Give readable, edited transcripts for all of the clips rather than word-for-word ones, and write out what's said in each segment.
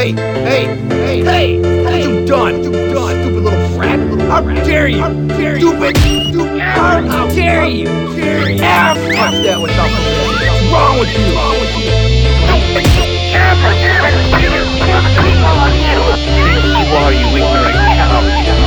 Hey, what you done? Stupid little brat. How dare you? Stupid. How dare you? F that was up. What's wrong with you? Who are you, ignorant cow?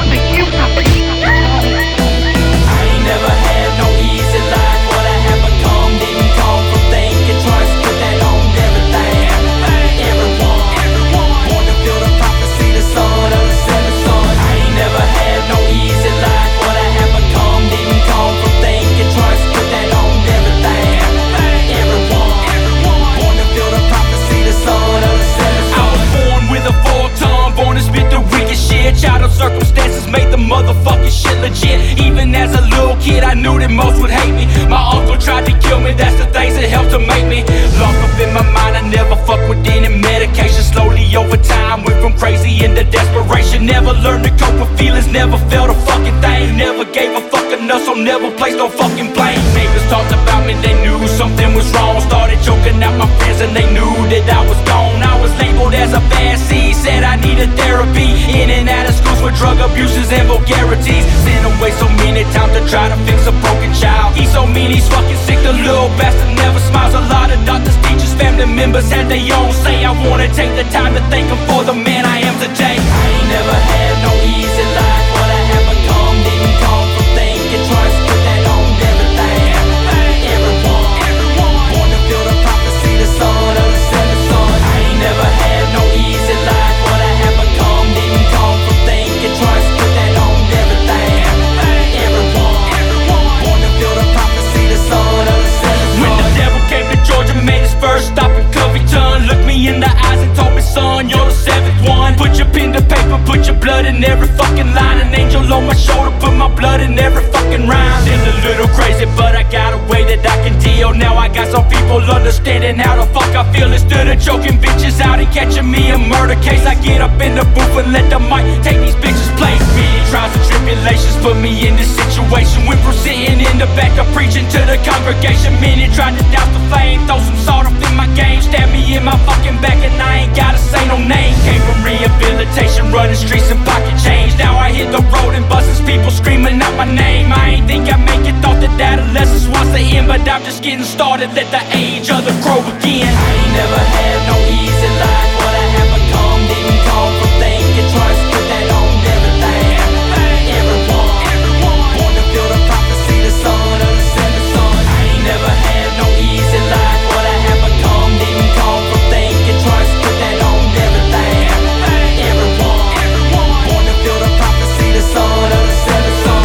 I ain't never had no easy life. What I have become didn't come from thinking twice. Put that on everything. Everyone born to feel the prophecy, the son of the seventh son. I ain't never had no easy life. What I have become didn't come from thinking twice. Put that on everything. Everyone born to feel the prophecy, the son of the seventh son. I was born with a full tongue, born to spit the weakest shit. Childhood circumstances made the motherfucking shit legit. Even as a little kid, I knew that most would hate me. My uncle tried to kill me, that's the things that helped to make me. Lost up in my mind, I never fucked with any medication. Slowly over time, went from crazy into desperation. Never learned to cope with feelings, never felt a fucking thing. Never gave a fuck enough, so never placed no fucking blame. Neighbors talked about me, they knew something was wrong. Started choking out my friends and they knew that I was gone. I was labeled as a bad seed, said I needed therapy. In and out of schools for drug abuses and vulgarities. Sent away so many times to try to fix a broken child. He's so mean, he's fucking sick, the little bastard never smiles. A lot of doctors, teachers, family members had their own say. I wanna take the time to thank him for the man I am today. I ain't never had no easy life. What I have become didn't come from thinking twice. Put that on everything. Everyone born to feel the prophecy, the son of the seventh son. I ain't never had no easy life. What I have become didn't come from thinking twice. Put that on everything. Everyone born to feel the prophecy, the son of the seventh son. When the devil came to Georgia, made his first stop in Covington, looked me in the eyes and told me, son, you're the seventh one. Put your pen to paper, put your blood in every fucking line. An angel on my shoulder, put my blood in every fucking rhyme. Still a little crazy, but I got a way that I can deal. Now I got some people understanding how the fuck I feel. Instead of choking bitches out and catching me a murder case, I get up in the booth and let the mic take these bitches' place. Many trials and tribulations put me in this situation. Went from sitting in the back of preaching to the congregation. Many tried to douse the flame, throw some salt up in my game. Stab me in my fucking back and I ain't gotta say no name. Came from rehabilitation, running streets and pocket change. Now I hit the road and buses, people screaming out my name. I ain't think I'd make it, thought that adolescence was the end, but I'm just getting started, let the age of the crow begin. I ain't never had no easy life. What I have become didn't come from thinking twice. Put that on everything. Everyone born to feel the prophecy, the son of the seventh son. I ain't never had no easy life. What I have become didn't come from thinking twice. Put that on everything. Everyone born to feel the prophecy, the son of the seventh son.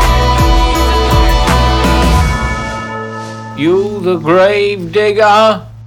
You the grave digger.